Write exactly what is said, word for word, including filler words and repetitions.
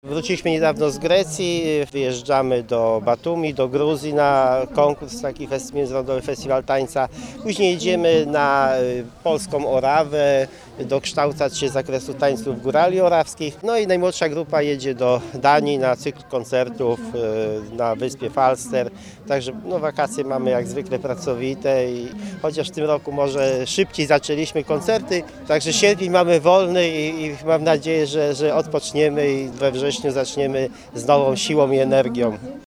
Wróciliśmy niedawno z Grecji, wyjeżdżamy do Batumi, do Gruzji na konkurs, taki fest, międzynarodowy festiwal tańca. Później jedziemy na polską Orawę, dokształcać się z zakresu tańców górali orawskich. No i najmłodsza grupa jedzie do Danii na cykl koncertów na wyspie Falster. Także no, wakacje mamy jak zwykle pracowite i chociaż w tym roku może szybciej zaczęliśmy koncerty, także sierpień mamy wolny i, i mam nadzieję, że, że odpoczniemy i we wrześniu zaczniemy z nową siłą i energią.